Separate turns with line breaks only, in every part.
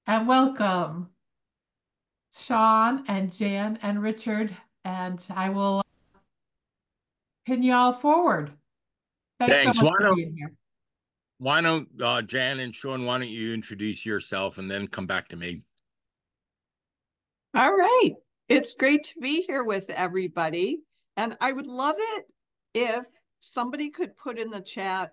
and welcome Sean and Jan and Richard, and I will pin you all forward. Thanks so
Thanks.
much
Why
for
don't
being here.
why don't Jan and Sean, why don't you introduce yourself and then come back to me?
All right. It's great to be here with everybody. And I would love it if somebody could put in the chat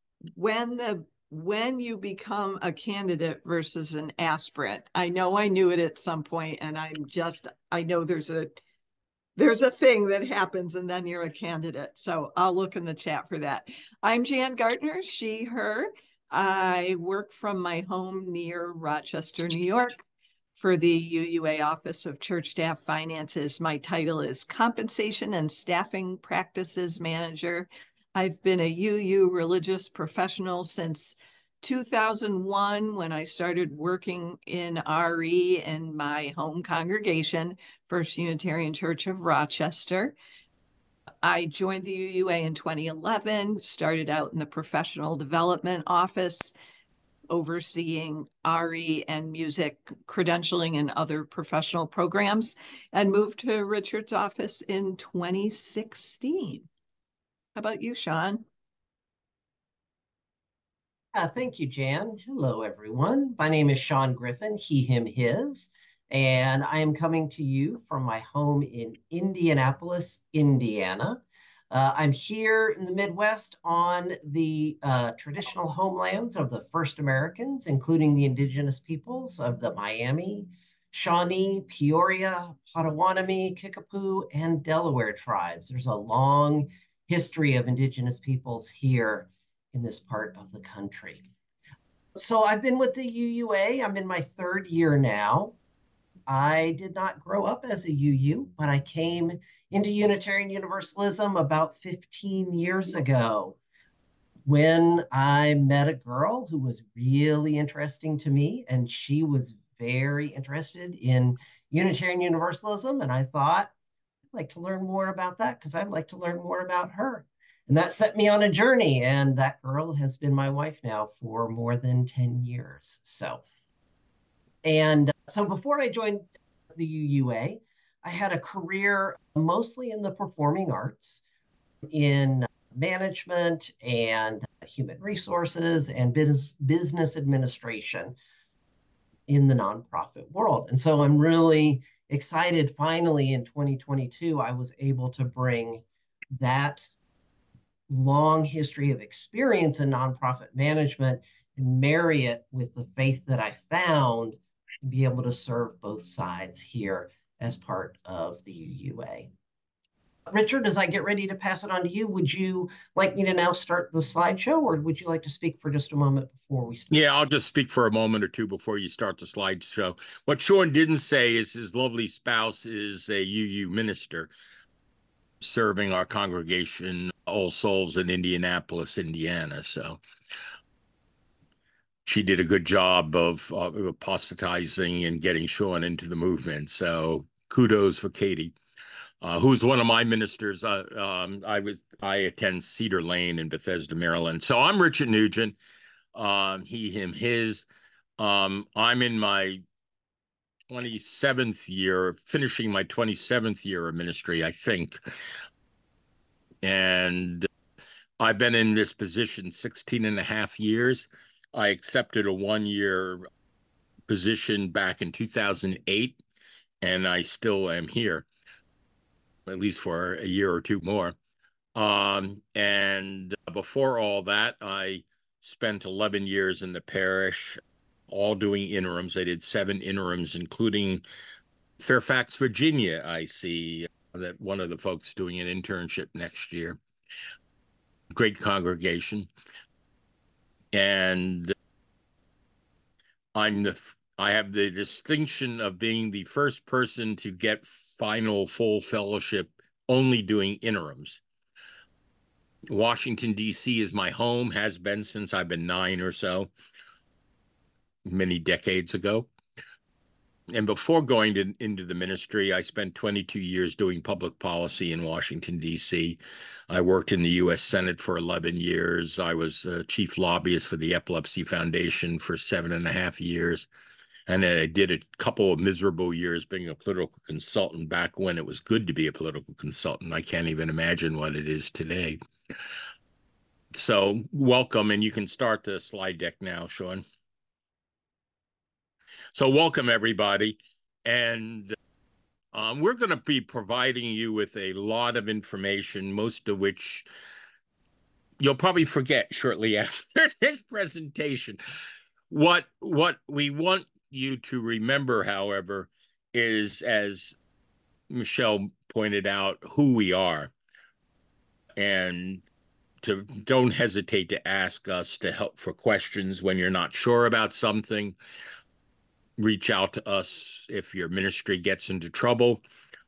when you become a candidate versus an aspirant. I know I knew it at some point, and I know there's a thing that happens and then you're a candidate. So I'll look in the chat for that. I'm Jan Gartner, she, her. I work from my home near Rochester, New York for the UUA Office of Church Staff Finances. My title is Compensation and Staffing Practices Manager. I've been a UU religious professional since 2001 when I started working in RE in my home congregation, First Unitarian Church of Rochester. I joined the UUA in 2011, started out in the professional development office, overseeing RE and music credentialing and other professional programs, and moved to Richard's office in 2016. How about you, Sean?
Thank you, Jan. Hello, everyone. My name is Sean Griffin, he, him, his, and I am coming to you from my home in Indianapolis, Indiana. I'm here in the Midwest on the traditional homelands of the first Americans, including the indigenous peoples of the Miami, Shawnee, Peoria, Potawatomi, Kickapoo, and Delaware tribes. There's a long history of indigenous peoples here in this part of the country. So I've been with the UUA. I'm in my third year now. I did not grow up as a UU, but I came into Unitarian Universalism about 15 years ago when I met a girl who was really interesting to me, and she was very interested in Unitarian Universalism. And I thought, I'd like to learn more about that because I'd like to learn more about her. And that set me on a journey. And that girl has been my wife now for more than 10 years. So before I joined the UUA, I had a career mostly in the performing arts, in management and human resources and business administration in the nonprofit world. And so I'm really excited. Finally, in 2022, I was able to bring that long history of experience in nonprofit management and marry it with the faith that I found and be able to serve both sides here as part of the UUA. Richard, as I get ready to pass it on to you, would you like me to now start the slideshow, or would you like to speak for just a moment before we start?
Yeah, I'll just speak for a moment or two before you start the slideshow. What Sean didn't say is his lovely spouse is a UU minister serving our congregation, All Souls in Indianapolis, Indiana. So she did a good job of apostatizing and getting Sean into the movement. So kudos for Katie. Who's one of my ministers. I attend Cedar Lane in Bethesda, Maryland. So I'm Richard Nugent. He, him, his. I'm in my 27th year, finishing my 27th year of ministry, I think. And I've been in this position 16 and a half years. I accepted a 1-year position back in 2008, and I still am here, at least for a year or two more. And before all that, I spent 11 years in the parish, all doing interims. I did 7 interims, including Fairfax, Virginia. I see that one of the folks doing an internship next year. Great congregation. And I have the distinction of being the first person to get final full fellowship only doing interims. Washington, D.C. is my home, has been since I've been 9 or so, many decades ago. And before going into the ministry, I spent 22 years doing public policy in Washington, D.C. I worked in the U.S. Senate for 11 years. I was chief lobbyist for the Epilepsy Foundation for 7.5 years. And I did a couple of miserable years being a political consultant back when it was good to be a political consultant. I can't even imagine what it is today. So welcome, and you can start the slide deck now, Sean. So welcome, everybody. And we're going to be providing you with a lot of information, most of which you'll probably forget shortly after this presentation. What we want you to remember, however, is, as Michelle pointed out, who we are, and don't hesitate to ask us to help for questions when you're not sure about something. Reach out to us if your ministry gets into trouble.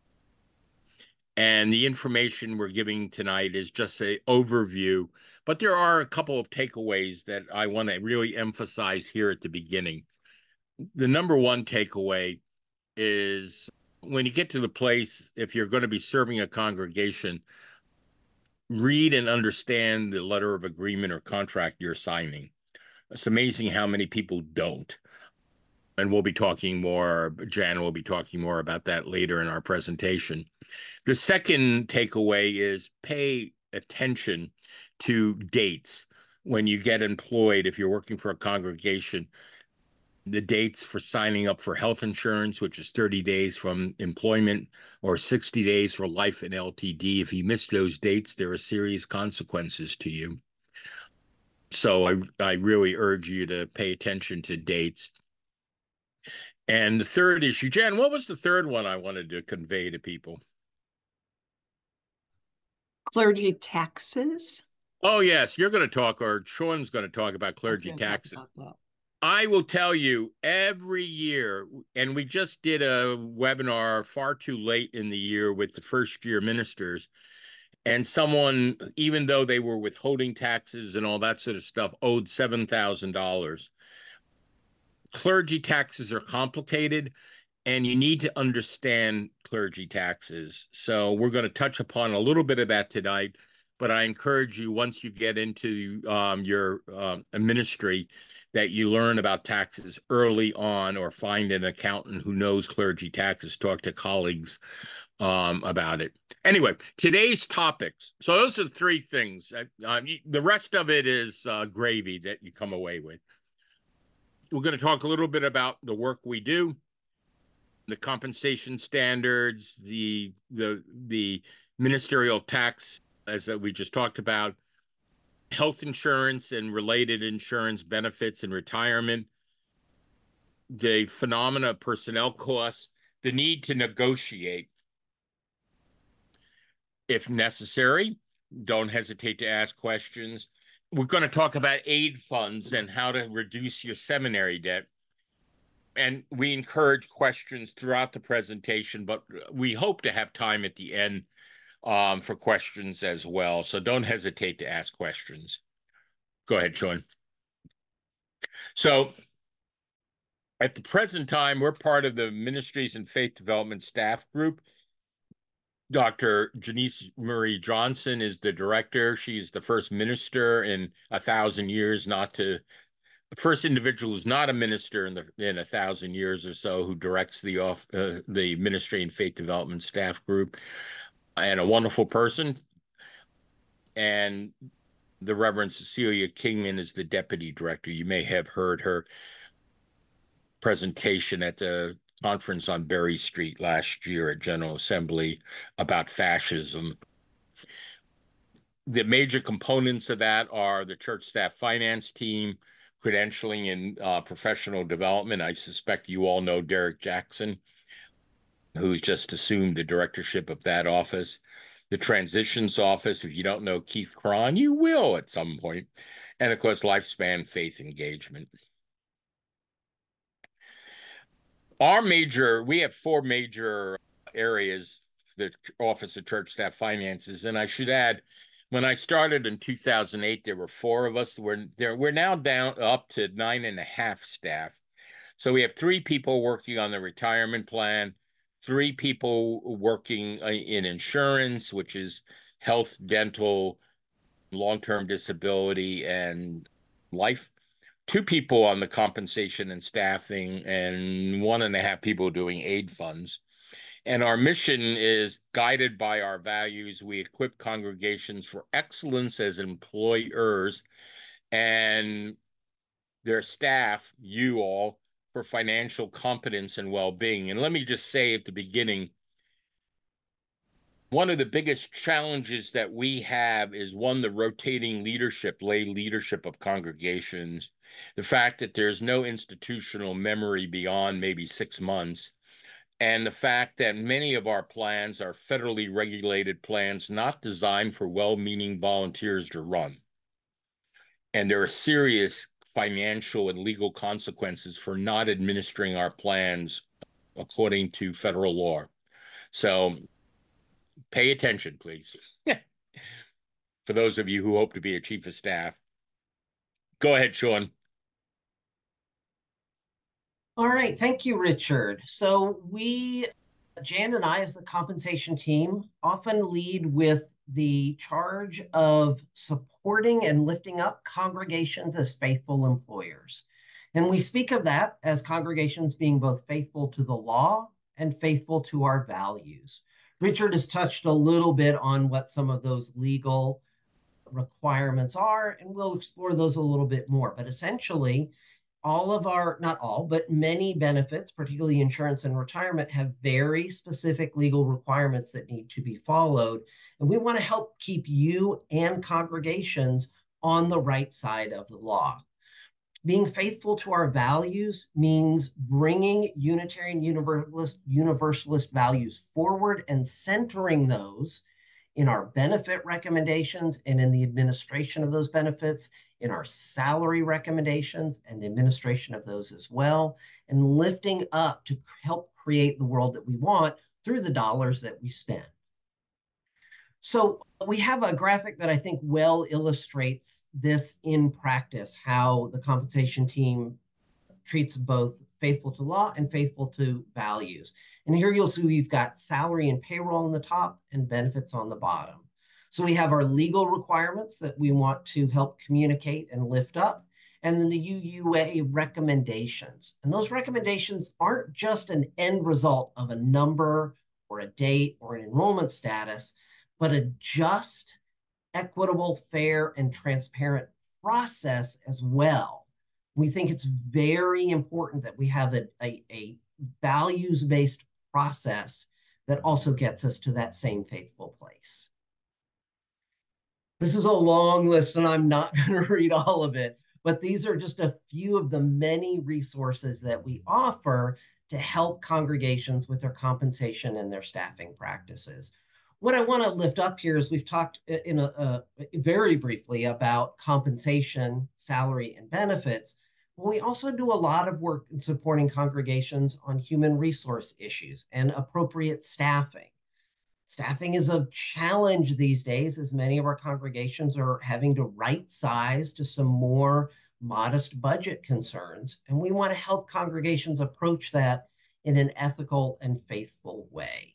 And the information we're giving tonight is just an overview, but there are a couple of takeaways that I want to really emphasize here at the beginning. The number one takeaway is when you get to the place, if you're going to be serving a congregation, read and understand the letter of agreement or contract you're signing. It's amazing how many people don't. And we'll be talking more, Jan will be talking more about that later in our presentation. The second takeaway is pay attention to dates when you get employed. If you're working for a congregation, the dates for signing up for health insurance, which is 30 days from employment, or 60 days for life and LTD. If you miss those dates, there are serious consequences to you. So I really urge you to pay attention to dates. And the third issue, Jan, what was the third one I wanted to convey to people?
Clergy taxes.
Oh, yes, you're going to talk, or Sean's going to talk about clergy taxes. I will tell you every year, and we just did a webinar far too late in the year with the first year ministers, and someone, even though they were withholding taxes and all that sort of stuff, owed $7,000. Clergy taxes are complicated, and you need to understand clergy taxes. So we're going to touch upon a little bit of that tonight, but I encourage you, once you get into your ministry, that you learn about taxes early on, or find an accountant who knows clergy taxes, talk to colleagues about it. Anyway, today's topics. So those are the three things. The rest of it is gravy that you come away with. We're going to talk a little bit about the work we do, the compensation standards, the ministerial tax, as we just talked about, health insurance and related insurance benefits and retirement, the phenomena of personnel costs, the need to negotiate if necessary. Don't hesitate to ask questions. We're going to talk about aid funds and how to reduce your seminary debt. And we encourage questions throughout the presentation, but we hope to have time at the end for questions as well. So don't hesitate to ask questions. Go ahead, Sean. So at the present time, we're part of the Ministries and Faith Development Staff Group. Dr. Janice Marie Johnson is the director. She is the first minister in 1,000 years, the first individual who's not a minister in 1,000 years or so, who directs the Ministry and Faith Development Staff Group, and a wonderful person. And the Reverend Cecilia Kingman is the deputy director. You may have heard her presentation at the conference on Berry Street last year at General Assembly about fascism. The major components of that are the church staff finance team, credentialing and professional development. I suspect you all know Derek Jackson, who's just assumed the directorship of that office. The transitions office, if you don't know Keith Cron, you will at some point. And of course, lifespan faith engagement. We have four major areas, the Office of Church Staff Finances. And I should add, when I started in 2008, there were four of us. We're now down up to 9.5 staff. So we have 3 people working on the retirement plan, 3 people working in insurance, which is health, dental, long-term disability, and life. 2 people on the compensation and staffing, and 1.5 people doing aid funds. And our mission is guided by our values. We equip congregations for excellence as employers and their staff, you all, for financial competence and well-being. And let me just say at the beginning, one of the biggest challenges that we have is the rotating leadership, lay leadership of congregations. The fact that there's no institutional memory beyond maybe 6 months, and the fact that many of our plans are federally regulated plans not designed for well-meaning volunteers to run. And there are serious financial and legal consequences for not administering our plans according to federal law. So pay attention, please. For those of you who hope to be a chief of staff. Go ahead, Sean.
All right, thank you, Richard. So Jan and I, as the compensation team, often lead with the charge of supporting and lifting up congregations as faithful employers. And we speak of that as congregations being both faithful to the law and faithful to our values. Richard has touched a little bit on what some of those legal requirements are, and we'll explore those a little bit more. But essentially, all of our, not all, but many benefits, particularly insurance and retirement, have very specific legal requirements that need to be followed. And we want to help keep you and congregations on the right side of the law. Being faithful to our values means bringing Unitarian Universalist values forward and centering those in our benefit recommendations and in the administration of those benefits, in our salary recommendations and the administration of those as well, and lifting up to help create the world that we want through the dollars that we spend. So we have a graphic that I think well illustrates this in practice, how the compensation team treats both faithful to law and faithful to values. And here you'll see we've got salary and payroll on the top and benefits on the bottom. So we have our legal requirements that we want to help communicate and lift up, and then the UUA recommendations. And those recommendations aren't just an end result of a number or a date or an enrollment status, but a just, equitable, fair, and transparent process as well. We think it's very important that we have a values-based process that also gets us to that same faithful place. This is a long list, and I'm not going to read all of it, but these are just a few of the many resources that we offer to help congregations with their compensation and their staffing practices. What I want to lift up here is we've talked very briefly about compensation, salary, and benefits. But we also do a lot of work in supporting congregations on human resource issues and appropriate staffing. Staffing is a challenge these days, as many of our congregations are having to right size to some more modest budget concerns. And we want to help congregations approach that in an ethical and faithful way.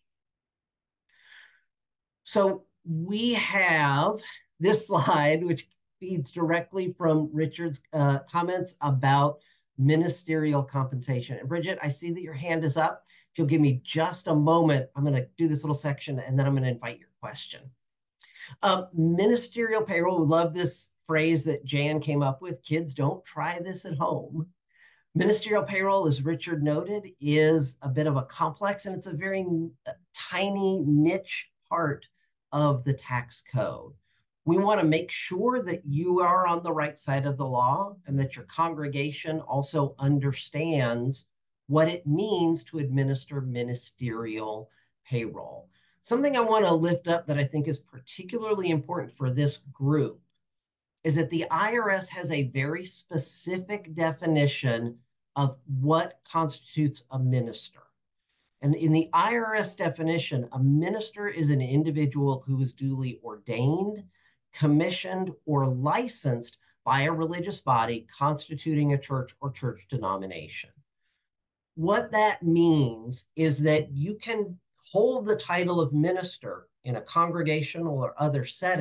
So we have this slide, which feeds directly from Richard's comments about ministerial compensation. And Bridget, I see that your hand is up. If you'll give me just a moment, I'm going to do this little section, and then I'm going to invite your question. Ministerial payroll, we love this phrase that Jan came up with. Kids, don't try this at home. Ministerial payroll, as Richard noted, is a bit of a complex, and it's a very tiny niche part of the tax code. We want to make sure that you are on the right side of the law and that your congregation also understands what it means to administer ministerial payroll. Something I want to lift up that I think is particularly important for this group is that the IRS has a very specific definition of what constitutes a minister. And in the IRS definition, a minister is an individual who is duly ordained, commissioned, or licensed by a religious body constituting a church or church denomination. What that means is that you can hold the title of minister in a congregational or other setting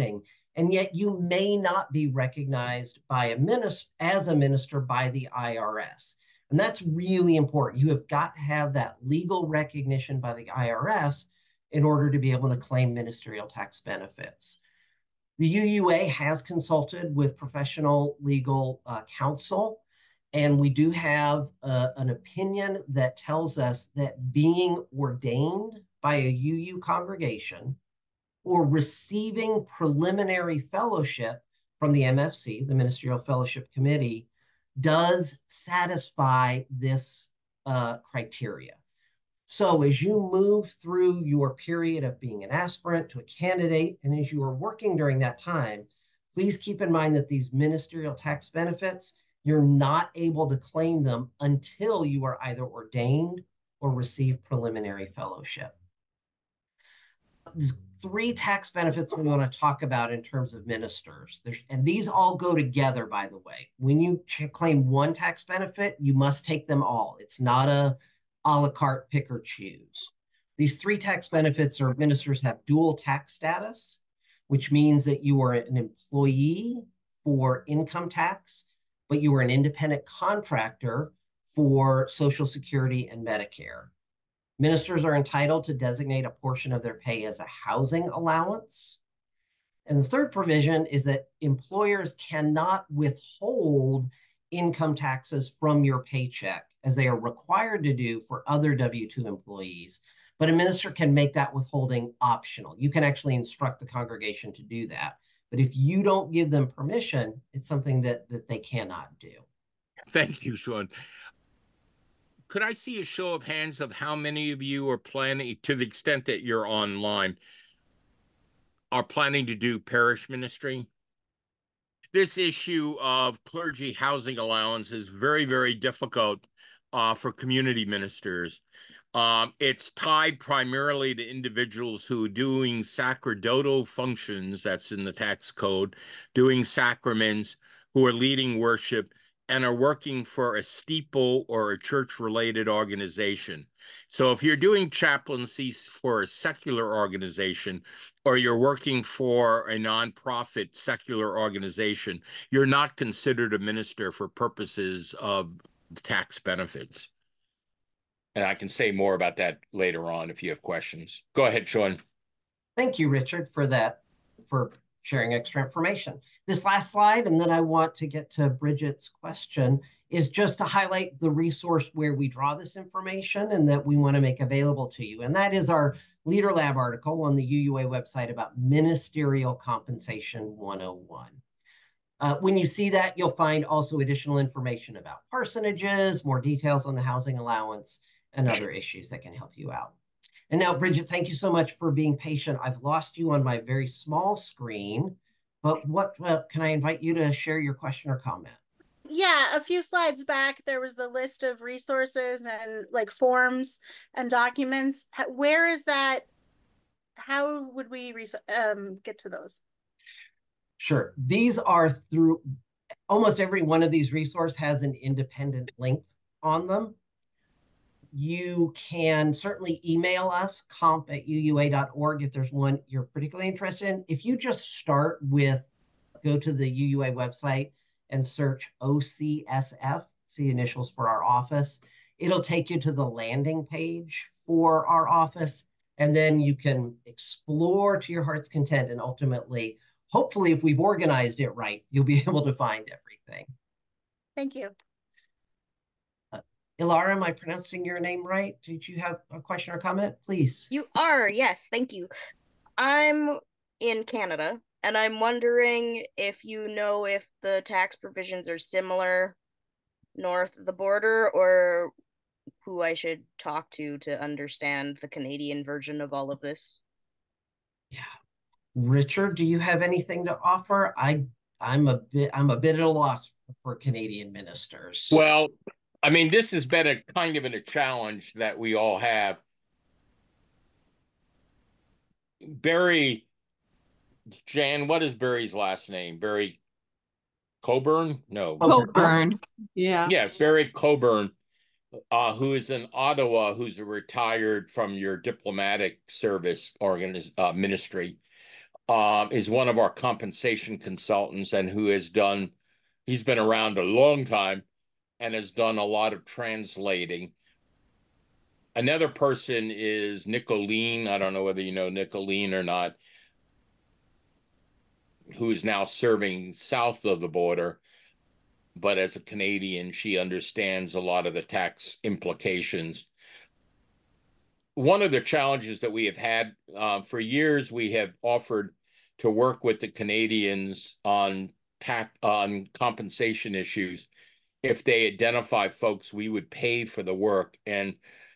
and yet you may not be recognized by as a minister by the IRS. And that's really important. You have got to have that legal recognition by the IRS in order to be able to claim ministerial tax benefits. The UUA has consulted with professional legal counsel, and we do have an opinion that tells us that being ordained by a UU congregation or receiving preliminary fellowship from the MFC, the Ministerial Fellowship Committee, does satisfy this criteria. So as you move through your period of being an aspirant to a candidate, and as you are working during that time, please keep in mind that these ministerial tax benefits, you're not able to claim them until you are either ordained or receive preliminary fellowship. There's 3 tax benefits we want to talk about in terms of ministers. And these all go together, by the way. When you claim one tax benefit, you must take them all. It's not a la carte pick or choose. These 3 tax benefits are ministers have dual tax status, which means that you are an employee for income tax, but you are an independent contractor for Social Security and Medicare. Ministers are entitled to designate a portion of their pay as a housing allowance. And the third provision is that employers cannot withhold income taxes from your paycheck, as they are required to do for other W-2 employees. But a minister can make that withholding optional. You can actually instruct the congregation to do that. But if you don't give them permission, it's something that they cannot do.
Thank you, Sean. Could I see a show of hands of how many of you are planning, to the extent that you're online, are planning to do parish ministry? This issue of clergy housing allowance is very, very difficult for community ministers. It's tied primarily to individuals who are doing sacerdotal functions, that's in the tax code, doing sacraments, who are leading worship, and are working for a steeple or a church-related organization. So if you're doing chaplaincy for a secular organization, or you're working for a nonprofit secular organization, you're not considered a minister for purposes of tax benefits. And I can say more about that later on if you have questions. Go ahead, Sean.
Thank you, Richard, for that, for sharing extra information. This last slide, and then I want to get to Bridget's question, is just to highlight the resource where we draw this information and that we want to make available to you. And that is our Leader Lab article on the UUA website about Ministerial Compensation 101. When you see that, you'll find also additional information about parsonages, more details on the housing allowance, and other issues that can help you out. And now, Bridget, thank you so much for being patient. I've lost you on my very small screen, but can I invite you to share your question or comment?
Yeah, a few slides back, there was the list of resources and like forms and documents. Where is that? How would we get to those?
Sure. These are through almost every one of these resources has an independent link on them. You can certainly email us, comp@uua.org, if there's one you're particularly interested in. If you just go to the UUA website and search OCSF, it's the initials for our office, it'll take you to the landing page for our office, and then you can explore to your heart's content, and ultimately, hopefully, if we've organized it right, you'll be able to find everything.
Thank you.
Ilara, am I pronouncing your name right? Did you have a question or comment? Please.
You are, yes, thank you. I'm in Canada, and I'm wondering if you know if the tax provisions are similar north of the border, or who I should talk to understand the Canadian version of all of this.
Yeah. Richard, do you have anything to offer? I'm a bit at a loss for Canadian ministers.
Well, I mean, this has been a kind of a challenge that we all have. Barry, Jan, what is Barry's last name? Barry Coburn? No.
Coburn. Yeah.
Yeah, Barry Coburn, who is in Ottawa, who's retired from your diplomatic service ministry. is one of our compensation consultants and he's been around a long time and has done a lot of translating. Another person is Nicolene. I don't know whether you know Nicolene or not, who is now serving south of the border. But as a Canadian, she understands a lot of the tax implications. One of the challenges that we have had for years, we have offered to work with the Canadians on compensation issues. If they identify folks, we would pay for the work, and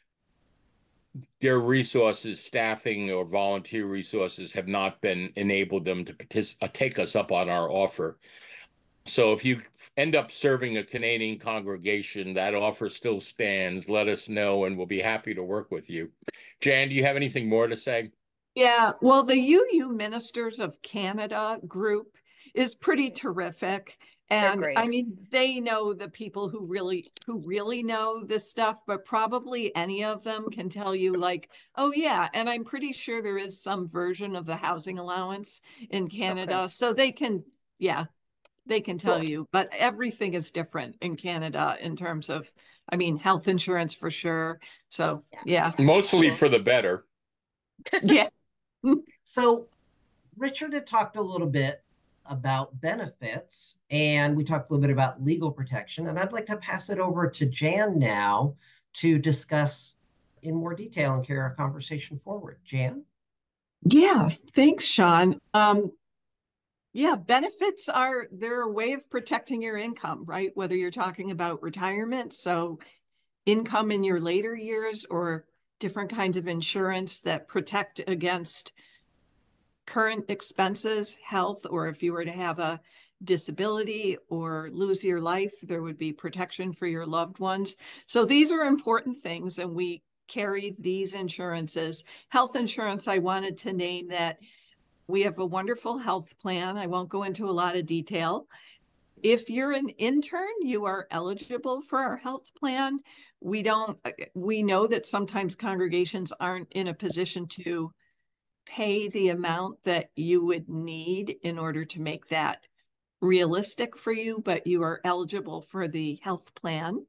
their resources, staffing or volunteer resources, have not been enabled them to take us up on our offer. So if you end up serving a Canadian congregation, that offer still stands. Let us know, and we'll be happy to work with you. Jan, do you have anything more to say?
Yeah, well, the UU Ministers of Canada group is pretty terrific. And
great.
I mean, they know the people who really know this stuff, but probably any of them can tell you like, oh yeah, and I'm pretty sure there is some version of the housing allowance in Canada.
Okay.
So they can, yeah, they can tell
Cool.
you, but everything is different in Canada in terms of, I mean, health insurance for sure. So yeah.
Mostly
Cool.
for the better.
Yeah.
So Richard had talked a little bit about benefits, and we talked a little bit about legal protection, and I'd like to pass it over to Jan now to discuss in more detail and carry our conversation forward. Jan?
Yeah, thanks, Sean. Yeah, benefits they're a way of protecting your income, right? Whether you're talking about retirement, so income in your later years, or different kinds of insurance that protect against current expenses, health, or if you were to have a disability or lose your life, there would be protection for your loved ones. So these are important things, and we carry these insurances. Health insurance, I wanted to name that we have a wonderful health plan. I won't go into a lot of detail. If you're an intern, you are eligible for our health plan. We know that sometimes congregations aren't in a position to pay the amount that you would need in order to make that realistic for you, but you are eligible for the health plan.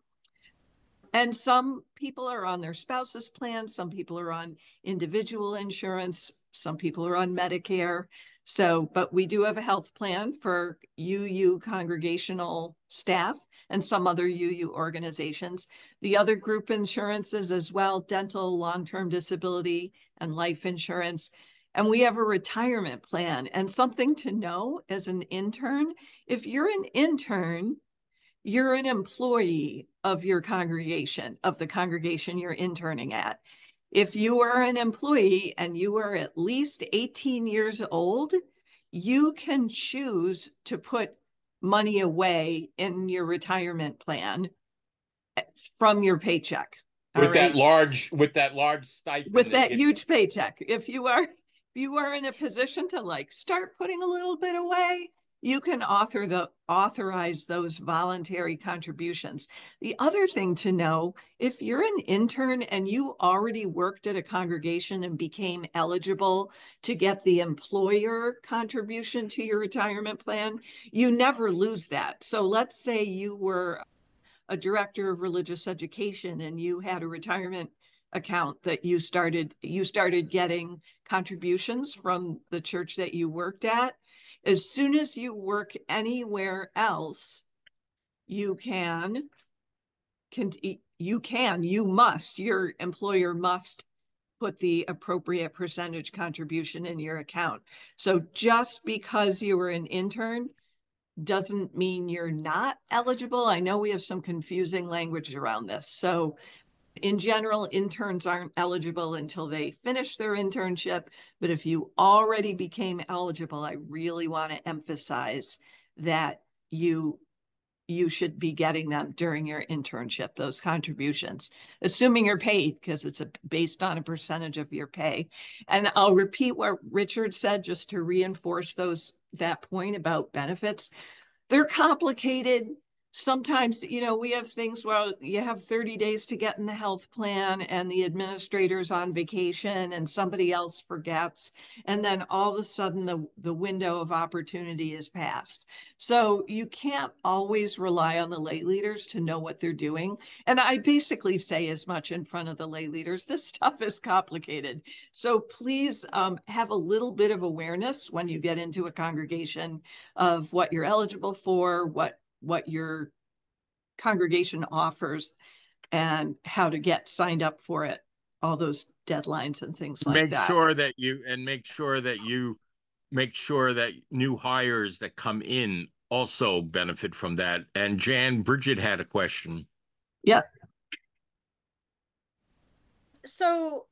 And some people are on their spouse's plan, some people are on individual insurance, some people are on Medicare. So, but we do have a health plan for UU congregational staff and some other UU organizations. The other group insurances as well, dental, long-term disability, and life insurance. And we have a retirement plan. And something to know as an intern, if you're an intern, you're an employee of your congregation, of the congregation you're interning at. If you are an employee and you are at least 18 years old, you can choose to put money away in your retirement plan from your paycheck.
With that large stipend.
With that huge paycheck. If you are in a position to like start putting a little bit away, you can authorize those voluntary contributions. The other thing to know, if you're an intern and you already worked at a congregation and became eligible to get the employer contribution to your retirement plan, you never lose that. So let's say you were a director of religious education and you had a retirement account that you started getting contributions from the church that you worked at. As soon as you work anywhere else, your employer must put the appropriate percentage contribution in your account. So just because you were an intern doesn't mean you're not eligible. I know we have some confusing language around this. So in general, interns aren't eligible until they finish their internship. But if you already became eligible, I really want to emphasize that you should be getting them during your internship, those contributions, assuming you're paid, because it's based on a percentage of your pay. And I'll repeat what Richard said just to reinforce that point about benefits. They're complicated. sometimes, you know, we have things where you have 30 days to get in the health plan and the administrator's on vacation and somebody else forgets. And then all of a sudden the window of opportunity is passed. So you can't always rely on the lay leaders to know what they're doing. And I basically say as much in front of the lay leaders, this stuff is complicated. So please have a little bit of awareness when you get into a congregation of what you're eligible for, what your congregation offers, and how to get signed up for it, all those deadlines and things like that.
Make sure that new hires that come in also benefit from that. And Jan, Bridget had a question.
Yeah.
So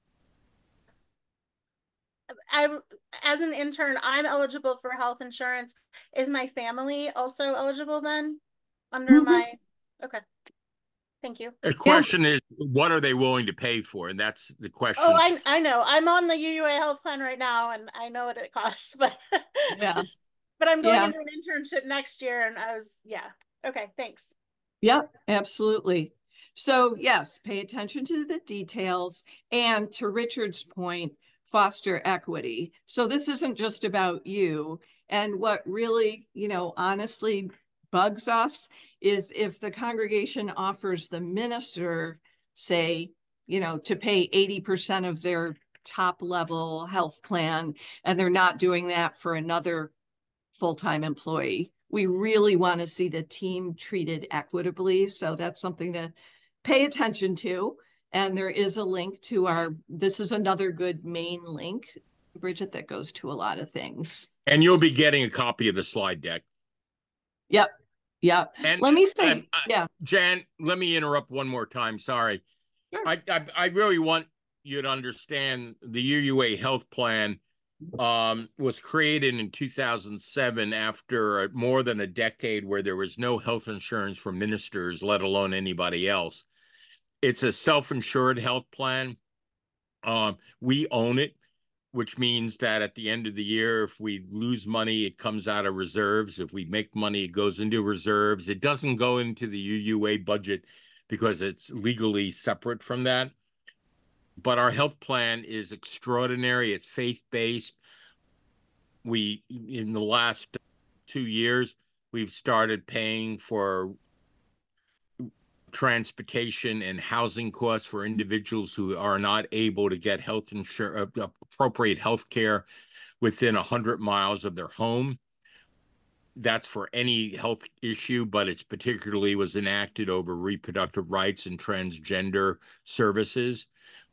as an intern, I'm eligible for health insurance. Is my family also eligible then? Under my, okay. Thank you.
The question is, what are they willing to pay for? And that's the question.
Oh, I know. I'm on the UUA health plan right now, and I know what it costs, but
yeah.
But I'm going into an internship next year, and okay, thanks.
Yep, absolutely. So yes, pay attention to the details, and to Richard's point, foster equity. So this isn't just about you. And what really, you know, honestly bugs us is if the congregation offers the minister, say, you know, to pay 80% of their top level health plan, and they're not doing that for another full-time employee. We really want to see the team treated equitably. So that's something to pay attention to. And there is a link to this is another good main link, Bridget, that goes to a lot of things.
And you'll be getting a copy of the slide deck.
Yep. Yeah.
And
let me say,
Jan, let me interrupt one more time. Sorry.
Sure.
I really want you to understand the UUA health plan was created in 2007 after more than a decade where there was no health insurance for ministers, let alone anybody else. It's a self-insured health plan. We own it, which means that at the end of the year, if we lose money, it comes out of reserves. If we make money, it goes into reserves. It doesn't go into the UUA budget because it's legally separate from that. But our health plan is extraordinary. It's faith-based. In the last 2 years, we've started paying for transportation and housing costs for individuals who are not able to get health insurance, appropriate health care within 100 miles of their home. That's for any health issue, but it's particularly was enacted over reproductive rights and transgender services.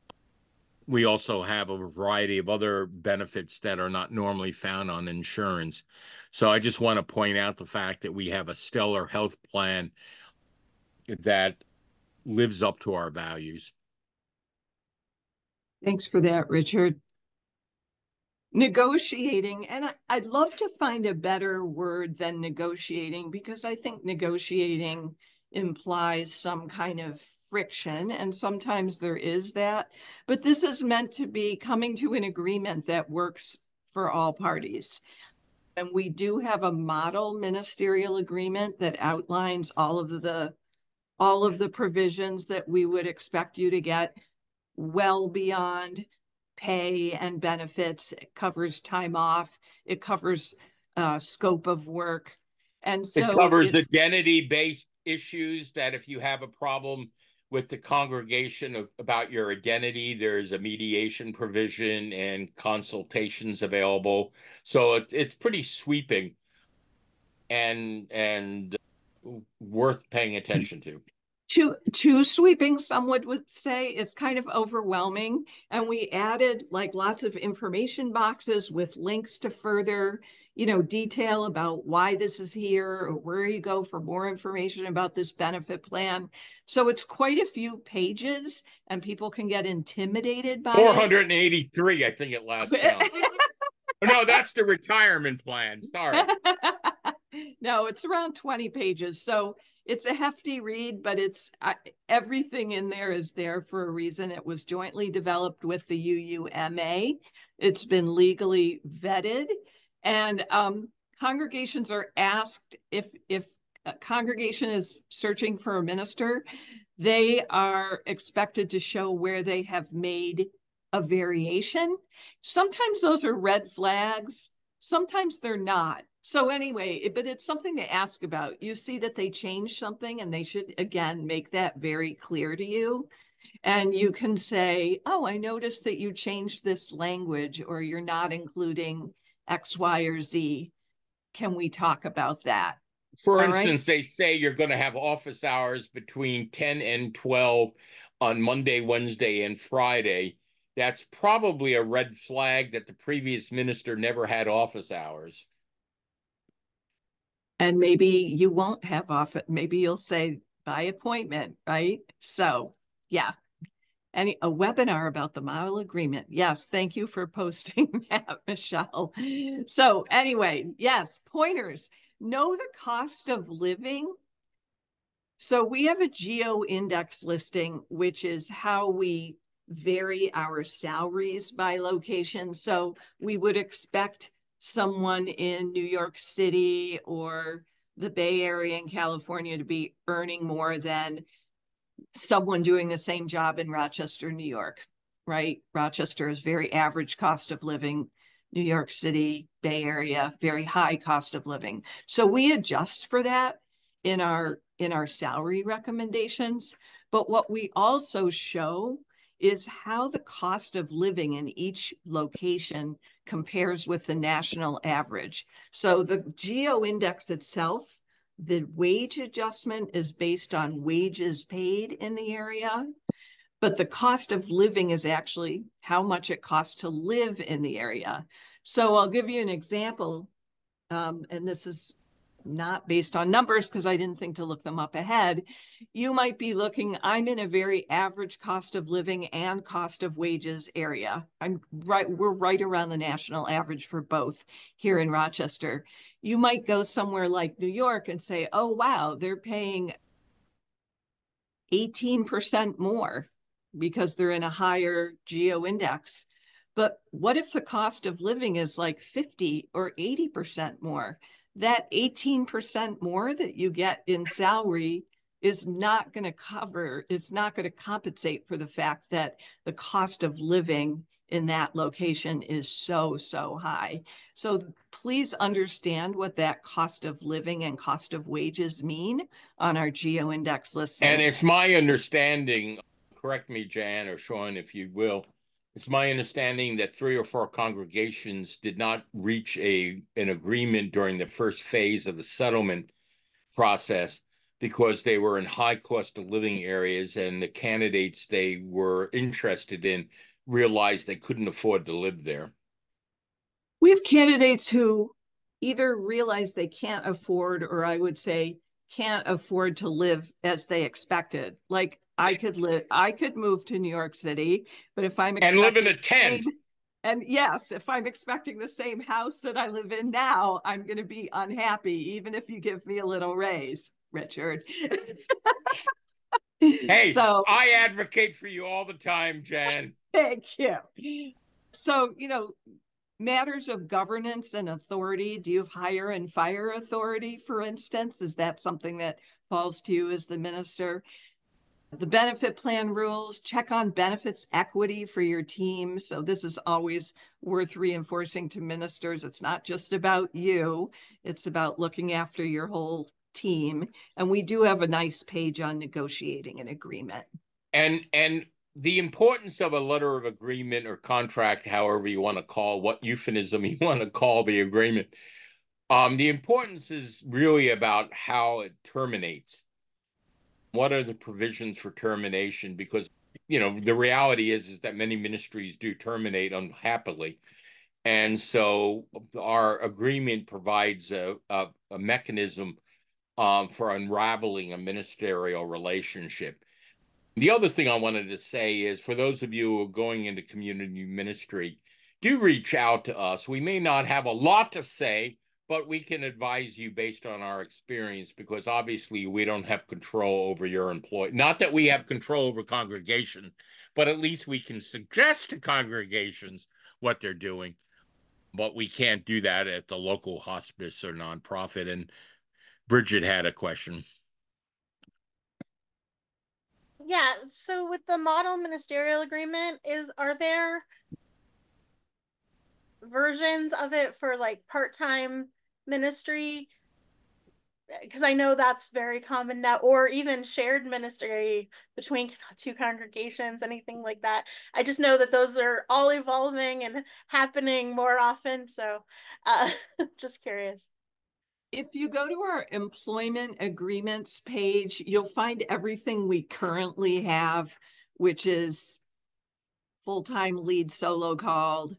We also have a variety of other benefits that are not normally found on insurance. So I just want to point out the fact that we have a stellar health plan that lives up to our values.
Thanks for that, Richard. Negotiating, and I'd love to find a better word than negotiating, because I think negotiating implies some kind of friction, and sometimes there is that. But this is meant to be coming to an agreement that works for all parties. And we do have a model ministerial agreement that outlines all of the provisions that we would expect you to get, well beyond pay and benefits. It covers time off. It covers scope of work. And so
it covers identity-based issues, that if you have a problem with the congregation about your identity, there's a mediation provision and consultations available. So it's pretty sweeping and worth paying attention to.
Too sweeping, some would say. It's kind of overwhelming. And we added like lots of information boxes with links to further, you know, detail about why this is here or where you go for more information about this benefit plan. So it's quite a few pages, and people can get intimidated by
483, I think, at last count. No, that's the retirement plan. Sorry.
No, it's around 20 pages. So it's a hefty read, but it's everything in there is there for a reason. It was jointly developed with the UUMA. It's been legally vetted, and congregations are asked if a congregation is searching for a minister, they are expected to show where they have made a variation. Sometimes those are red flags, sometimes they're not. So anyway, but it's something to ask about. You see that they changed something and they should, again, make that very clear to you. And you can say, oh, I noticed that you changed this language, or you're not including X, Y, or Z. Can we talk about that?
For instance, they say you're going to have office hours between 10 and 12 on Monday, Wednesday, and Friday. That's probably a red flag that the previous minister never had office hours.
And maybe you won't have office. Maybe you'll say by appointment, right? So, yeah. A webinar about the model agreement. Yes, thank you for posting that, Michelle. So anyway, yes, pointers. Know the cost of living. So we have a geo index listing, which is how we vary our salaries by location. So we would expect someone in New York City or the Bay Area in California to be earning more than someone doing the same job in Rochester, New York, right? Rochester is very average cost of living. New York City, Bay Area, very high cost of living. So we adjust for that in our salary recommendations. But what we also show is how the cost of living in each location compares with the national average. So the geo index itself, the wage adjustment is based on wages paid in the area, but the cost of living is actually how much it costs to live in the area. So I'll give you an example, and this is not based on numbers because I didn't think to look them up ahead. You might be looking, I'm in a very average cost of living and cost of wages area. We're right around the national average for both here in Rochester. You might go somewhere like New York and say, oh, wow, they're paying 18% more because they're in a higher geo index. But what if the cost of living is like 50 or 80% more? That 18% more that you get in salary is not going to cover, it's not going to compensate for the fact that the cost of living in that location is so high. So please understand what that cost of living and cost of wages mean on our geo index listing.
And it's my understanding, correct me, Jan or Sean, if you will, it's my understanding that 3 or 4 congregations did not reach an agreement during the first phase of the settlement process because they were in high cost of living areas, and the candidates they were interested in realized they couldn't afford to live there.
We have candidates who either realize they can't afford, or I would say can't afford to live as they expected. Like I could move to New York City, but if I'm
and live in a tent.
And yes, if I'm expecting the same house that I live in now, I'm going to be unhappy, even if you give me a little raise, Richard.
Hey, so I advocate for you all the time, Jan.
Thank you. So, matters of governance and authority. Do you have hire and fire authority, for instance? Is that something that falls to you as the minister? The benefit plan rules, check on benefits equity for your team. So this is always worth reinforcing to ministers. It's not just about you. It's about looking after your whole team. And we do have a nice page on negotiating an agreement.
And the importance of a letter of agreement or contract, however you want to call, what euphemism you want to call the agreement, the importance is really about how it terminates. What are the provisions for termination? Because, the reality is that many ministries do terminate unhappily. And so our agreement provides a mechanism for unraveling a ministerial relationship. The other thing I wanted to say is, for those of you who are going into community ministry, do reach out to us. We may not have a lot to say, but we can advise you based on our experience, because obviously we don't have control over your employee. Not that we have control over congregation, but at least we can suggest to congregations what they're doing. But we can't do that at the local hospice or nonprofit. And Bridget had a question.
Yeah, so with the model ministerial agreement, are there versions of it for like part-time ministry? Because I know that's very common now, or even shared ministry between two congregations, anything like that. I just know that those are all evolving and happening more often. So just curious.
If you go to our employment agreements page, you'll find everything we currently have, which is full-time lead solo called,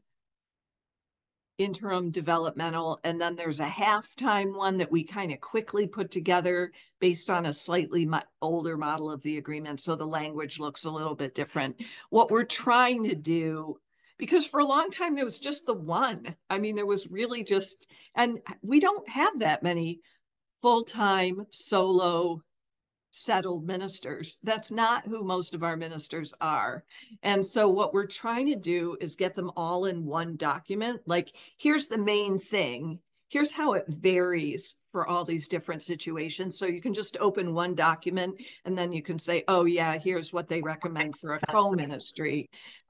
interim developmental, and then there's a half-time one that we kind of quickly put together based on a slightly older model of the agreement, so the language looks a little bit different. What we're trying to do, because for a long time there was just the one. I mean, there was really just, and we don't have that many full-time solo settled ministers. That's not who most of our ministers are. And so what we're trying to do is get them all in one document. Like, here's the main thing. Here's how it varies for all these different situations. So you can just open one document and then you can say, oh yeah, here's what they recommend for a co-ministry.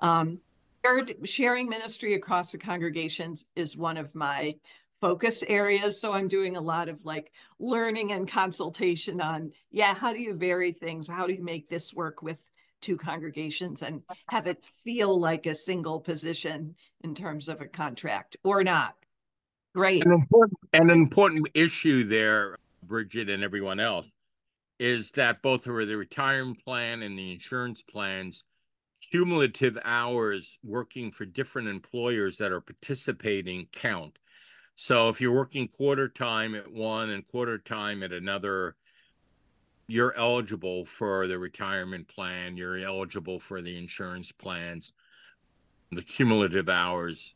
Sharing ministry across the congregations is one of my focus areas. So I'm doing a lot of like learning and consultation on, yeah, how do you vary things? How do you make this work with two congregations and have it feel like a single position in terms of a contract or not? Great.
An important issue there, Bridget and everyone else, is that both for the retirement plan and the insurance plans, cumulative hours working for different employers that are participating count. So if you're working quarter time at one and quarter time at another, you're eligible for the retirement plan, you're eligible for the insurance plans. The cumulative hours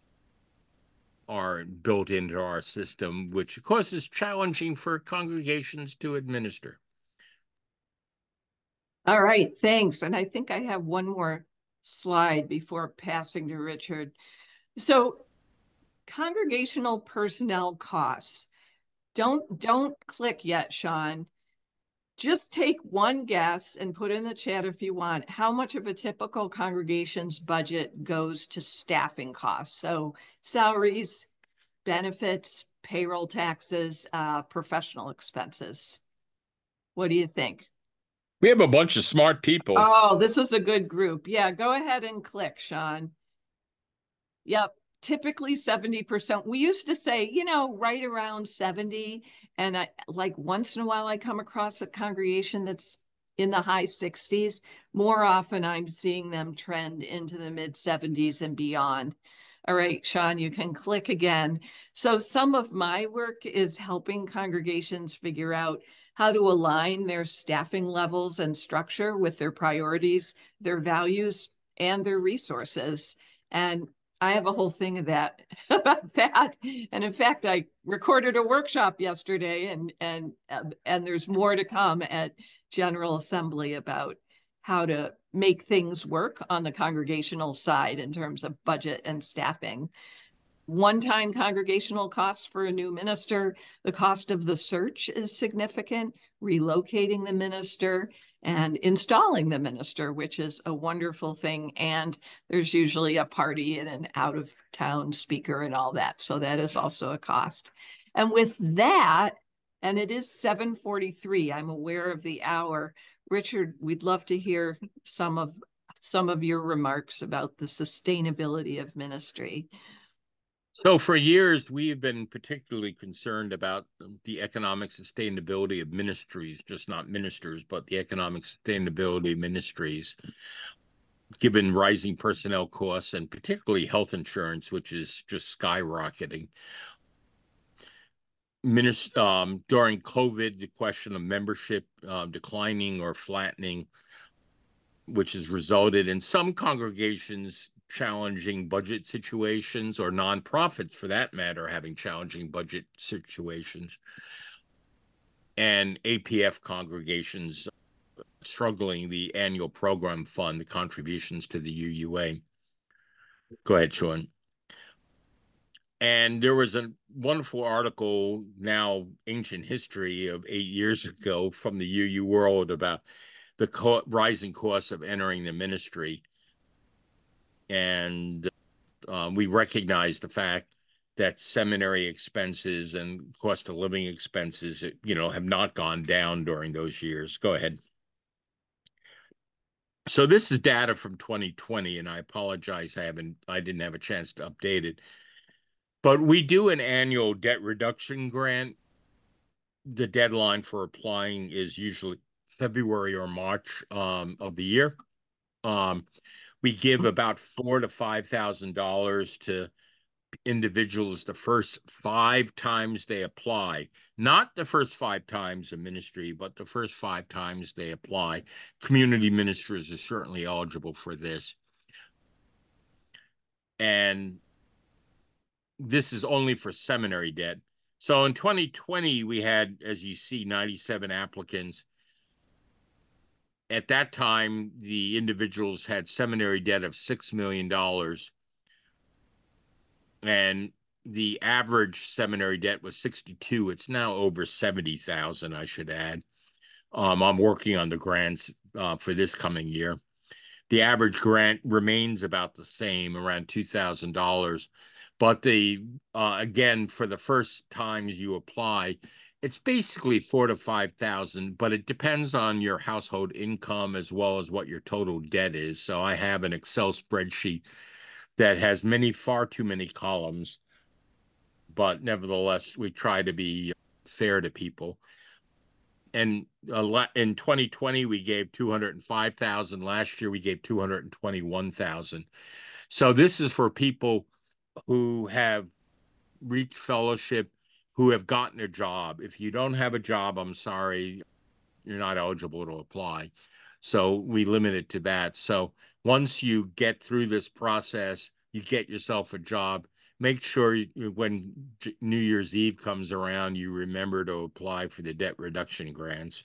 are built into our system, which of course is challenging for congregations to administer.
All right, thanks. And I think I have one more slide before passing to Richard. So congregational personnel costs. Don't click yet, Sean. Just take one guess and put in the chat if you want how much of a typical congregation's budget goes to staffing costs. So salaries, benefits, payroll taxes, professional expenses. What do you think?
We have a bunch of smart people.
Oh, this is a good group. Yeah, go ahead and click, Sean. Yep, typically 70%. We used to say, you know, right around 70. And I like once in a while I come across a congregation that's in the high 60s. More often I'm seeing them trend into the mid 70s and beyond. All right, Sean, you can click again. So some of my work is helping congregations figure out how to align their staffing levels and structure with their priorities, their values, and their resources. And I have a whole thing of that about that. And in fact, I recorded a workshop yesterday and there's more to come at General Assembly about how to make things work on the congregational side in terms of budget and staffing. One-time congregational costs for a new minister, the cost of the search is significant, relocating the minister, and installing the minister, which is a wonderful thing. And there's usually a party and an out-of-town speaker and all that. So that is also a cost. And with that, and it is 7:43, I'm aware of the hour. Richard, we'd love to hear some of your remarks about the sustainability of ministry.
So for years, we have been particularly concerned about the economic sustainability of ministries, just not ministers, but the economic sustainability of ministries, given rising personnel costs and particularly health insurance, which is just skyrocketing. During COVID, the question of membership declining or flattening, which has resulted in some congregations challenging budget situations, or nonprofits for that matter having challenging budget situations, and APF congregations struggling the annual program fund, the contributions to the UUA. Go ahead, Sean. And there was a wonderful article, now ancient history of 8 years ago, from the UU World about the rising costs of entering the ministry. And we recognize the fact that seminary expenses and cost of living expenses, have not gone down during those years. Go ahead. So this is data from 2020, and I apologize, I didn't have a chance to update it. But we do an annual debt reduction grant. The deadline for applying is usually February or March of the year. We give about $4,000 to $5,000 to individuals the first 5 times they apply, not the first 5 times in ministry, but the first 5 times they apply. Community ministers are certainly eligible for this. And this is only for seminary debt. So in 2020, we had, as you see, 97 applicants. At that time, the individuals had seminary debt of $6 million. And the average seminary debt was 62. It's now over 70,000, I should add. I'm working on the grants for this coming year. The average grant remains about the same, around $2,000. But again, for the first times you apply, it's basically 4,000 to 5,000, but it depends on your household income as well as what your total debt is. So I have an Excel spreadsheet that has far too many columns, but nevertheless, we try to be fair to people. And in 2020, we gave 205,000. Last year, we gave 221,000. So this is for people who have reached fellowship, who have gotten a job. If you don't have a job, I'm sorry, you're not eligible to apply. So we limit it to that. So once you get through this process, you get yourself a job, make sure when New Year's Eve comes around, you remember to apply for the debt reduction grants.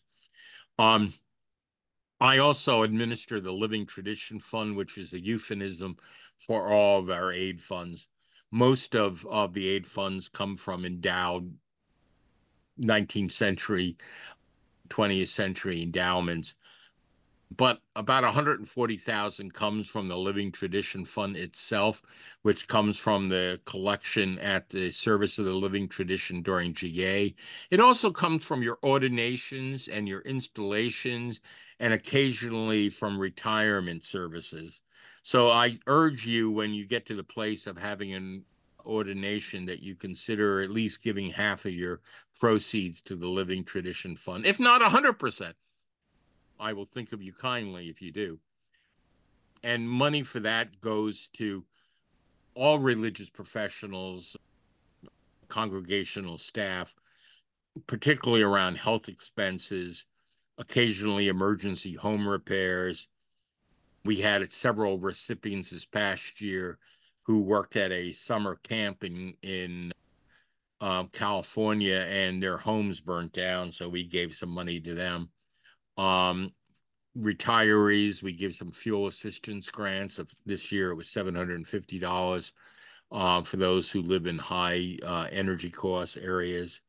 I also administer the Living Tradition Fund, which is a euphemism for all of our aid funds. Most of the aid funds come from endowed 19th century, 20th century endowments, but about 140,000 comes from the Living Tradition Fund itself, which comes from the collection at the Service of the Living Tradition during GA. It also comes from your ordinations and your installations, and occasionally from retirement services. So I urge you, when you get to the place of having an ordination, that you consider at least giving half of your proceeds to the Living Tradition Fund, if not 100%. I will think of you kindly if you do. And money for that goes to all religious professionals, congregational staff, particularly around health expenses, occasionally emergency home repairs. We had several recipients this past year who worked at a summer camp in California, and their homes burnt down, so we gave some money to them. Retirees, we give some fuel assistance grants. This year it was $750 for those who live in high energy cost areas.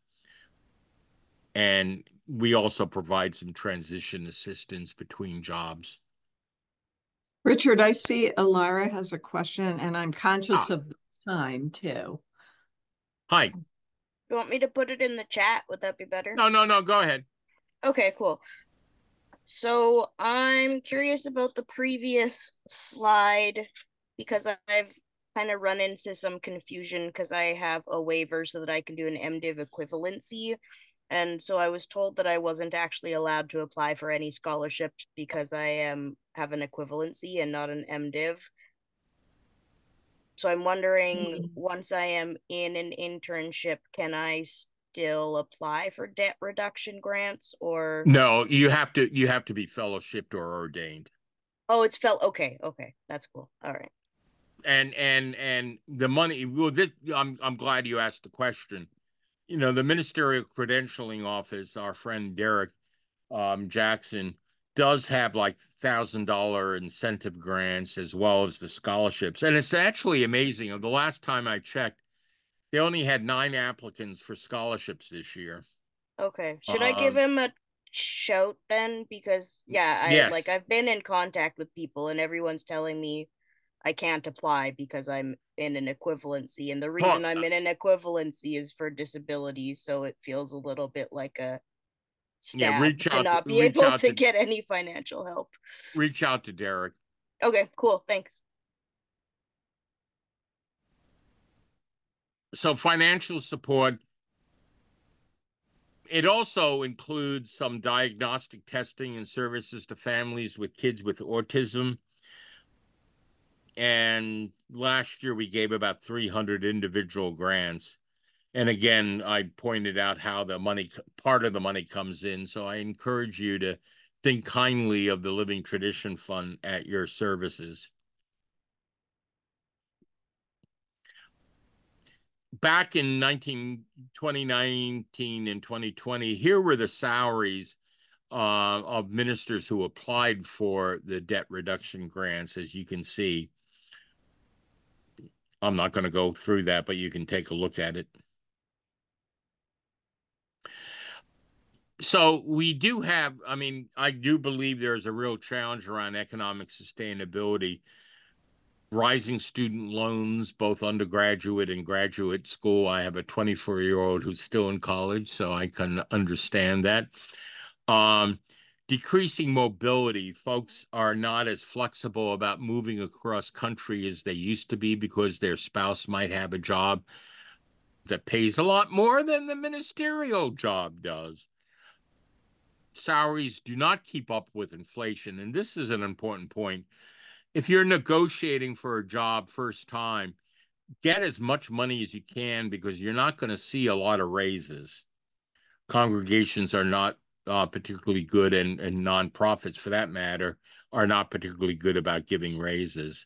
And we also provide some transition assistance between jobs.
Richard, I see Alara has a question, and I'm conscious of the time too.
Hi.
You want me to put it in the chat? Would that be better?
No, go ahead.
Okay, cool. So I'm curious about the previous slide, because I've kind of run into some confusion because I have a waiver so that I can do an MDiv equivalency. And so I was told that I wasn't actually allowed to apply for any scholarships because I have an equivalency and not an MDiv. So I'm wondering, once I am in an internship, can I still apply for debt reduction grants, or
no? You have to be fellowshipped or ordained.
Oh, it's okay, that's cool. All right.
And the money, well, I'm glad you asked the question. The Ministerial Credentialing Office, our friend Derek Jackson, does have like $1,000 incentive grants as well as the scholarships. And it's actually amazing. The last time I checked, They only had 9 applicants for scholarships this year.
Okay. Should I give him a shout then? Because yeah,
Yes.
I've been in contact with people and everyone's telling me I can't apply because I'm in an equivalency. And the reason I'm in an equivalency is for disability, so it feels a little bit like a stab to not be able to get any financial help.
Reach out to Derek.
Okay, cool. Thanks.
So financial support, it also includes some diagnostic testing and services to families with kids with autism. And last year we gave about 300 individual grants. And again, I pointed out how the money, part of the money comes in. So I encourage you to think kindly of the Living Tradition Fund at your services. Back in 2019 and 2020, here were the salaries of ministers who applied for the debt reduction grants, as you can see. I'm not going to go through that, but you can take a look at it. So we do have, I mean, I do believe there's a real challenge around economic sustainability. Rising student loans, both undergraduate and graduate school. I have a 24-year-old who's still in college, so I can understand that. Decreasing mobility. Folks are not as flexible about moving across country as they used to be because their spouse might have a job that pays a lot more than the ministerial job does. Salaries do not keep up with inflation, and this is an important point. If you're negotiating for a job first time, get as much money as you can because you're not going to see a lot of raises. Congregations are not particularly good, and nonprofits, for that matter, are not particularly good about giving raises.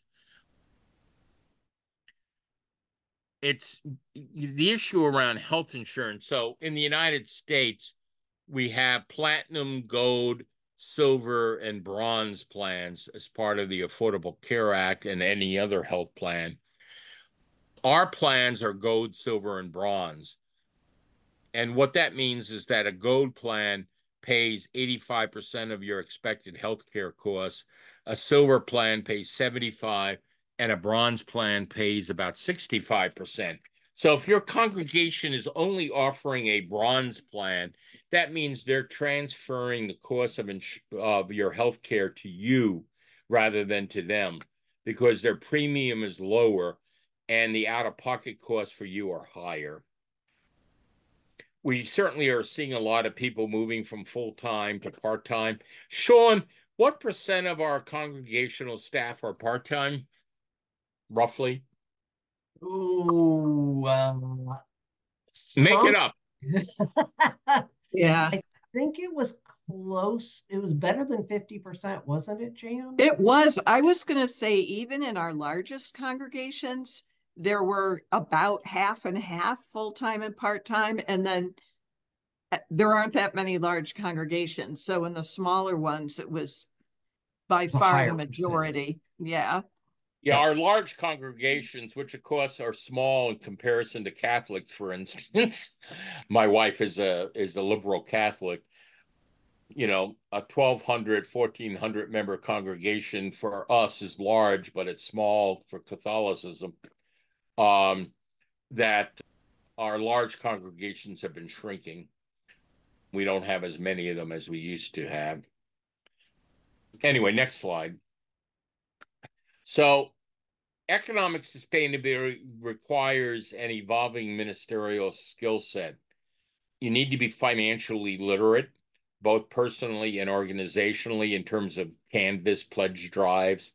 It's the issue around health insurance. So in the United States, we have platinum, gold, silver, and bronze plans as part of the Affordable Care Act and any other health plan. Our plans are gold, silver, and bronze. And what that means is that a gold plan pays 85% of your expected healthcare costs, a silver plan pays 75%, and a bronze plan pays about 65%. So if your congregation is only offering a bronze plan, that means they're transferring the cost of your healthcare to you rather than to them because their premium is lower and the out-of-pocket costs for you are higher. We certainly are seeing a lot of people moving from full-time to part-time. Sean, what percent of our congregational staff are part-time, roughly?
Ooh,
Make it up.
Yeah.
I think it was close. It was better than 50%, wasn't it, Jan?
It was. I was going to say, even in our largest congregations, there were about half and half full-time and part-time. And then there aren't that many large congregations. So in the smaller ones, it was by far the majority. Yeah.
Yeah, our large congregations, which of course are small in comparison to Catholics, for instance. My wife is a liberal Catholic. You know, a 1,200, 1,400 member congregation for us is large, but it's small for Catholicism. That our large congregations have been shrinking. We don't have as many of them as we used to have. Anyway, next slide. So economic sustainability requires an evolving ministerial skill set. You need to be financially literate, both personally and organizationally, in terms of Canvas pledge drives.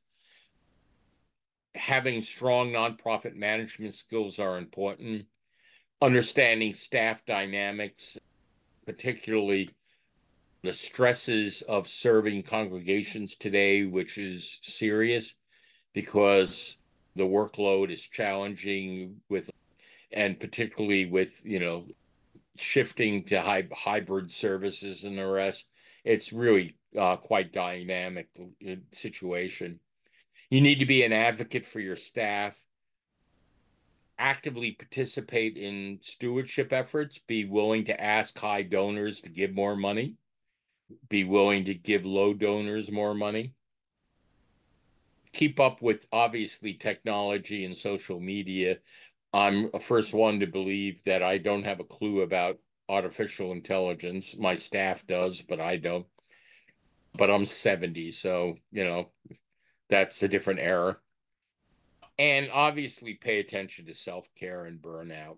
Having strong nonprofit management skills are important. Understanding staff dynamics, particularly the stresses of serving congregations today, which is serious because the workload is challenging and particularly with, shifting to hybrid services and the rest. It's really quite dynamic situation. You need to be an advocate for your staff. actively participate in stewardship efforts, be willing to ask high donors to give more money, be willing to give low donors more money, keep up with, obviously, technology and social media. I'm the first one to believe that I don't have a clue about artificial intelligence. My staff does, but I don't. But I'm 70, so, that's a different era. And obviously pay attention to self-care and burnout.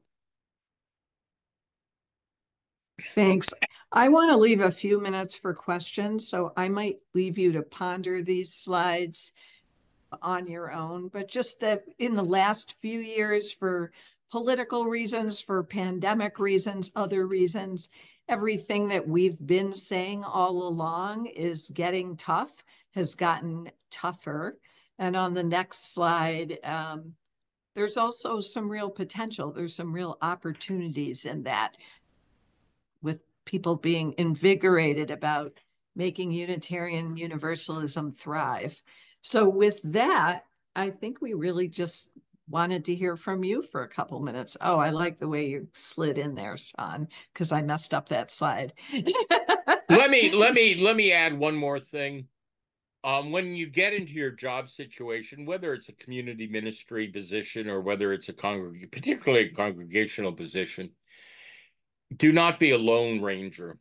Thanks. I want to leave a few minutes for questions, so I might leave you to ponder these slides on your own, but just that in the last few years, for political reasons, for pandemic reasons, other reasons, everything that we've been saying all along is getting tough, has gotten tougher. And on the next slide, there's also some real potential. There's some real opportunities in that, with people being invigorated about making Unitarian Universalism thrive. So with that, I think we really just wanted to hear from you for a couple minutes. Oh, I like the way you slid in there, Sean, because I messed up that slide.
Let me add one more thing. When you get into your job situation, whether it's a community ministry position or whether it's particularly a congregational position, do not be a lone ranger.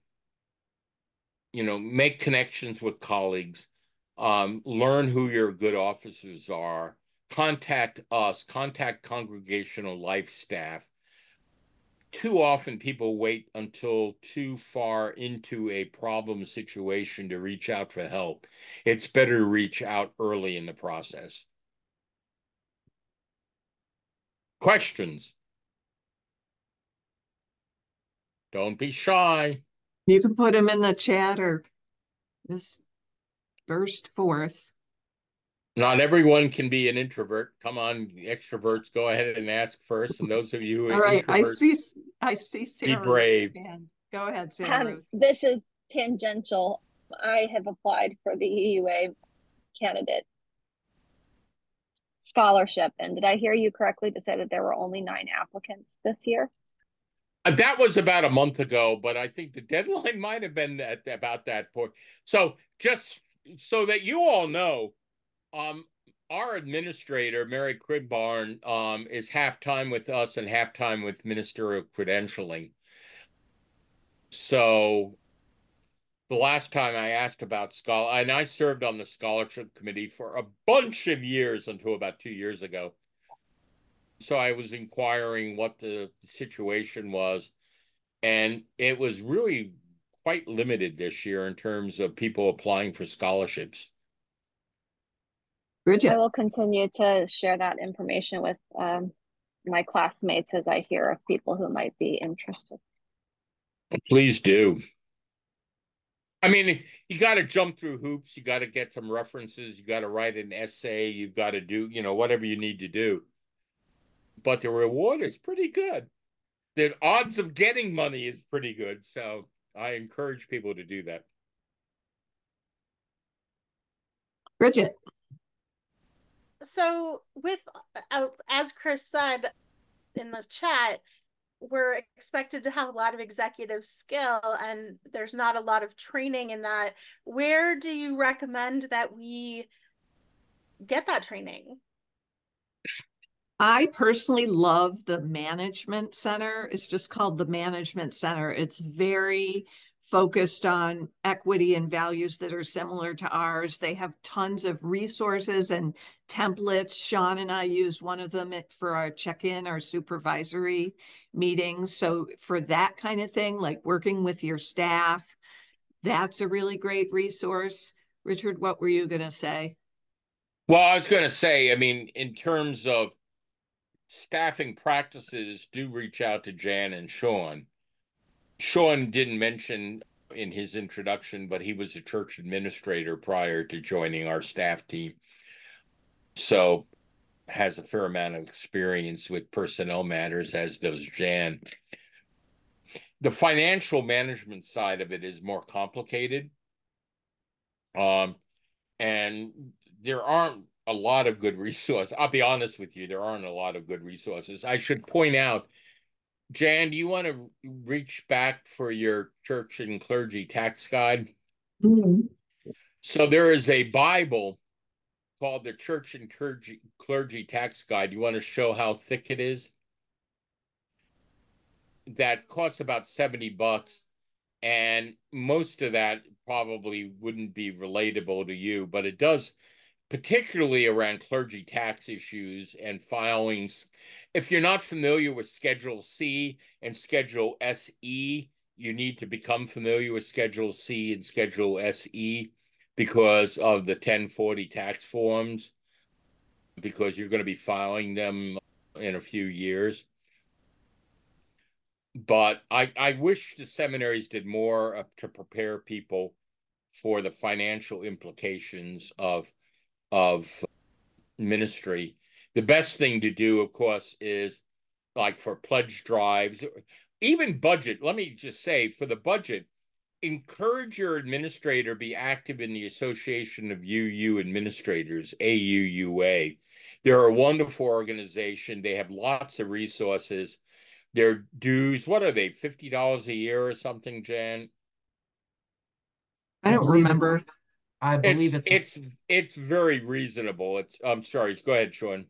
Make connections with colleagues, learn who your good officers are, contact us, contact congregational life staff. Too often people wait until too far into a problem situation to reach out for help. It's better to reach out early in the process. Questions? Don't be shy.
You can put them in the chat or just burst forth.
Not everyone can be an introvert. Come on, extroverts, go ahead and ask first. And those of you who
All
are
right,
introverts,
I see Sarah.
be brave.
Go ahead, Sarah Ruth.
This is tangential. I have applied for the EUA candidate scholarship. And did I hear you correctly to say that there were only 9 applicants this year?
That was about a month ago, but I think the deadline might have been at about that point. So just so that you all know, our administrator, Mary Cribbarn, is half-time with us and half-time with Ministerial Credentialing. So the last time I asked about and I served on the scholarship committee for a bunch of years until about 2 years ago. So I was inquiring what the situation was, and it was really quite limited this year in terms of people applying for scholarships.
Bridget.
I will continue to share that information with my classmates as I hear of people who might be interested.
Please do. I mean, you got to jump through hoops. You got to get some references. You got to write an essay. You've got to do, whatever you need to do. But the reward is pretty good. The odds of getting money is pretty good. So I encourage people to do that.
Bridget.
So as Chris said in the chat, we're expected to have a lot of executive skill, and there's not a lot of training in that. Where do you recommend that we get that training?
I personally love the Management Center. It's just called the Management Center. It's very focused on equity and values that are similar to ours. They have tons of resources and templates. Sean and I use one of them for our check-in, our supervisory meetings. So for that kind of thing, like working with your staff, that's a really great resource. Richard, what were you going to say?
Well, I was going to say, I mean, in terms of staffing practices, do reach out to Jan and Sean. Sean didn't mention in his introduction, but he was a church administrator prior to joining our staff team. So has a fair amount of experience with personnel matters, as does Jan. The financial management side of it is more complicated. And there aren't a lot of good resources. I'll be honest with you, there aren't a lot of good resources. I should point out, Jan, do you want to reach back for your church and clergy tax guide?
Mhm.
So there is a Bible called the Church and Clergy Tax Guide. You want to show how thick it is? That costs about $70, and most of that probably wouldn't be relatable to you, but it does, particularly around clergy tax issues and filings. If you're not familiar with Schedule C and Schedule SE, you need to become familiar with Schedule C and Schedule SE because of the 1040 tax forms, because you're going to be filing them in a few years. But I wish the seminaries did more to prepare people for the financial implications of ministry. The best thing to do, of course, is like for pledge drives, even budget. Let me just say, for the budget, encourage your administrator be active in the Association of UU Administrators, AUUA. They're a wonderful organization. They have lots of resources. Their dues, what are they, $50 a year or something, Jan?
I don't remember.
I believe
It's very reasonable. I'm sorry, go ahead, Sean.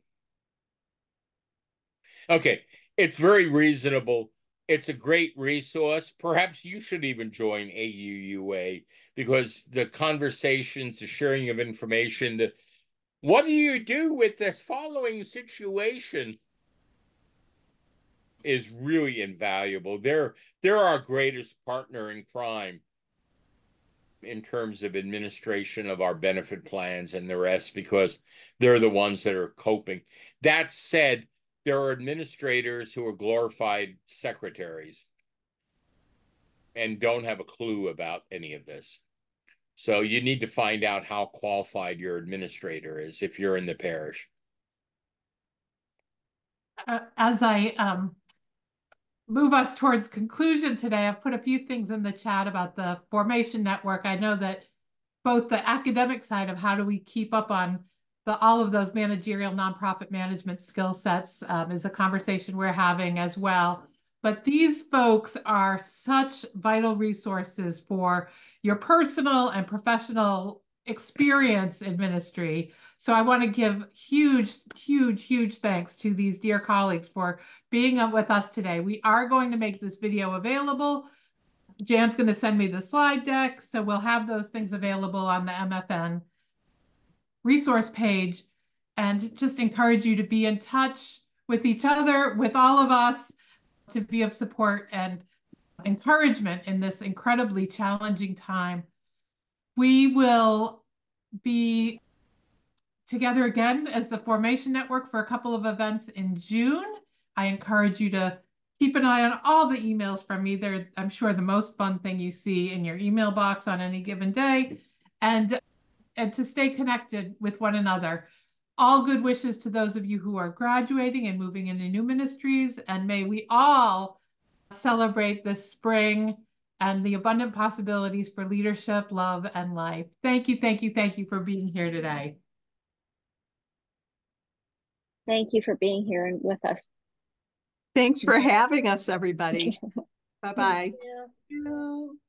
Okay, it's very reasonable. It's a great resource. Perhaps you should even join AUUA, because the conversations, the sharing of information, what do you do with this following situation is really invaluable. They're our greatest partner in crime in terms of administration of our benefit plans and the rest, because they're the ones that are coping. That said, there are administrators who are glorified secretaries and don't have a clue about any of this. So you need to find out how qualified your administrator is if you're in the parish.
As I move us towards conclusion today, I've put a few things in the chat about the Formation Network. I know that both the academic side of how do we keep up on all of those managerial nonprofit management skill sets is a conversation we're having as well. But these folks are such vital resources for your personal and professional experience in ministry. So I want to give huge, huge, huge thanks to these dear colleagues for being with us today. We are going to make this video available. Jan's going to send me the slide deck, so we'll have those things available on the MFN resource page, and just encourage you to be in touch with each other, with all of us, to be of support and encouragement in this incredibly challenging time. We will be together again as the Formation Network for a couple of events in June. I encourage you to keep an eye on all the emails from me. They're, I'm sure, the most fun thing you see in your email box on any given day, and to stay connected with one another. All good wishes to those of you who are graduating and moving into new ministries, and may we all celebrate this spring and the abundant possibilities for leadership, love, and life. Thank you, thank you, thank you for being here today.
Thank you for being here and with us.
Thanks for having us, everybody. Bye-bye.
Yeah.